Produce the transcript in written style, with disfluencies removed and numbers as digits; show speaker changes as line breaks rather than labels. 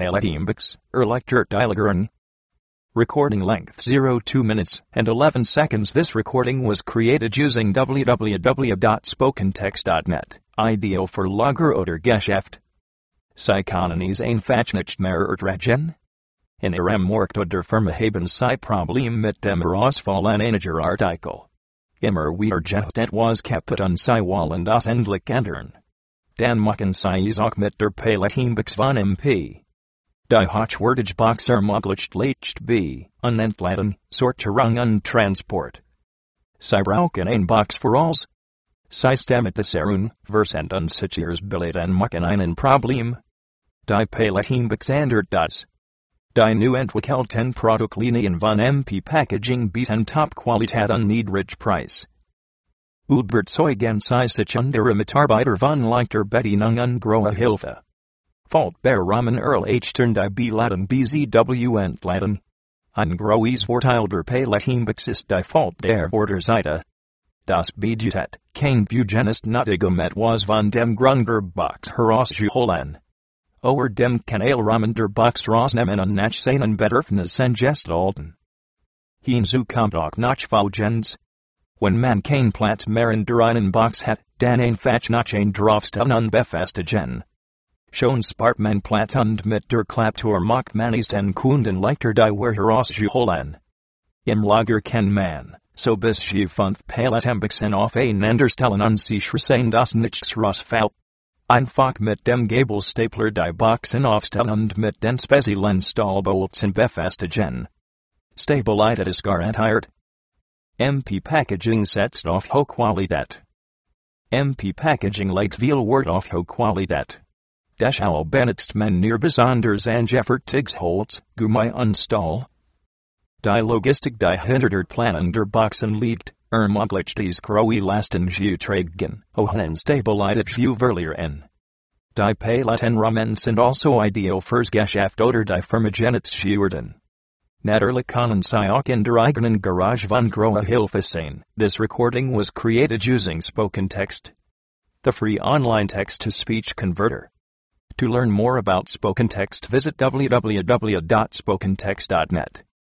Palatimbix, Erlector Dialagern. Recording length 02 minutes and 11 seconds. This recording was created using www.spokentext.net, ideal for lager oder Geschäft. Sie können es einfach nicht mehr ertragen. In Ihrem Markt oder Firma haben Sie Problem mit dem Herausfallen einiger Artikel. Immer wieder Gecht etwas kaputt und Sie wollen das endlich ändern. Dann machen Sie es auch mit der Palatimbix von MP. Die Hochwertige Box ermöglicht leicht Unentladung, Sortierung und Transport. Sie brauchen eine Box für alles. Systematisierung, Versand und Sicherheitsbillett und machen einen Problem. Die Palatimbix ändert das. Die nu entwickelten Produktlinien von MP Packaging bieten Top-Qualität und niedrig Preis. Überzeugen Sie sich und Ihre Mitarbeiter von leichter Bedienung und großer Hilfe. Faultberahmen erleichtern die Beladung BZW Entladung. Ein großes Vorteil der Palatimbix ist die Fault der Vorderseite. Das bedeutet, kein Budget ist nötig etwas von dem Grund der Box herauszuholen. Oder dem Kanalrahmen der Box rausnehmen und nach seinen Bedürfnissen gestalten. Hinzu kommt auch noch Folgendes. Wenn man kein Platz mehr in der einen Box hat, dann einfach noch ein draufstellen und befestigen. Schon spart man Platz und mit der Klapptour macht man es den Kunden leichter die Ware herauszuholen. Im Lager kann man, so bis zu 5 Palatimbixen aufeinander stellen und sicher sein, dass nichts rausfällt. Einfach mit dem Gabelstapler die Boxen aufstellen und mit den speziellen Stahlbolzen befestigen. Stabilität ist garantiert. MP Packaging setzt auf Hochqualität. MP Packaging legt viel Wert auf Hochqualität. Deshalb benutzt man nur besonders angefertigtes Holz, Gummi und Stahl. Die Logistik die hinter der Planung der Boxen liegt, ermöglicht dies große Lasten zu tragen, und Stabilität zu verlieren. Die Palatenrahmen sind also ideal fürs Geschäft oder die Firma zu. Natürlich können Sie auch in der eigenen Garage von großer Hilfe sein. This recording was created using Spoken Text, the free online text-to-speech converter. To learn more about Spoken Text, visit www.spokentext.net.